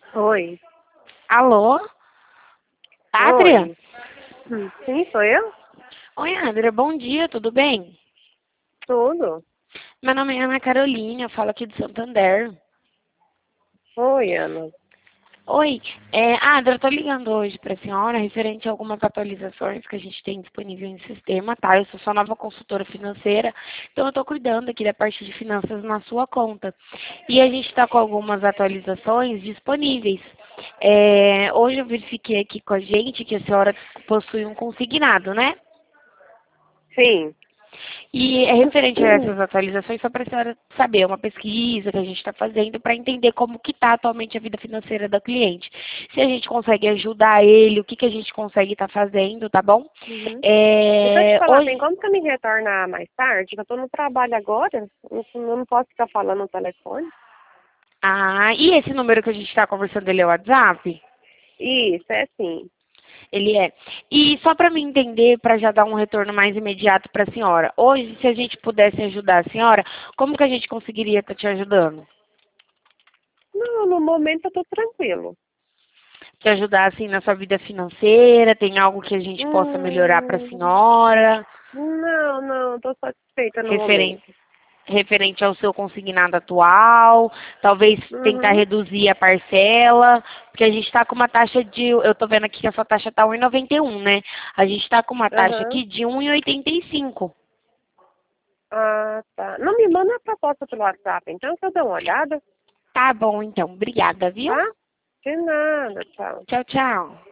Oi. Alô? Adria? Oi. Sim, sou eu? Oi, Adria, bom dia, tudo bem? Tudo. Meu nome é Ana Carolina, eu falo aqui de Santander. Oi, Ana. Oi, Adria, eu tô ligando hoje pra senhora referente a algumas atualizações que a gente tem disponível em sistema, tá? Eu sou sua nova consultora financeira, então eu tô cuidando aqui da parte de finanças na sua conta. E a gente tá com algumas atualizações disponíveis. Hoje eu verifiquei aqui com a gente que a senhora possui um consignado, né? Sim. E é referente a essas atualizações, só para a senhora saber, é uma pesquisa que a gente está fazendo para entender como que está atualmente a vida financeira da cliente. Se a gente consegue ajudar ele, o que, que a gente consegue estar fazendo, tá bom? Uhum. Deixa eu te falar, tem Hoje. como você me retornar mais tarde? Que eu tô no trabalho agora. Eu não posso ficar falando no telefone. Ah, e esse número que a gente está conversando, ele é o WhatsApp? Isso, é sim. Ele é. E só para me entender, para já dar um retorno mais imediato para a senhora, hoje, se a gente pudesse ajudar a senhora, como que a gente conseguiria estar te ajudando? Não, no momento eu tô tranquilo. Te ajudar assim na sua vida financeira? Tem algo que a gente possa melhorar para a Hum, senhora? não, tô satisfeita no Referente, momento. referente ao seu consignado atual, talvez tentar Uhum. reduzir a parcela, porque a gente está com uma taxa de, eu estou vendo aqui que a sua taxa está 1,91, né? A gente está com uma taxa Aham. aqui de 1,85. Ah, tá. Não me manda a proposta pelo WhatsApp, então que eu dou uma olhada, Tá bom, então. Obrigada, viu? tá? De nada, tchau. Tchau, tchau.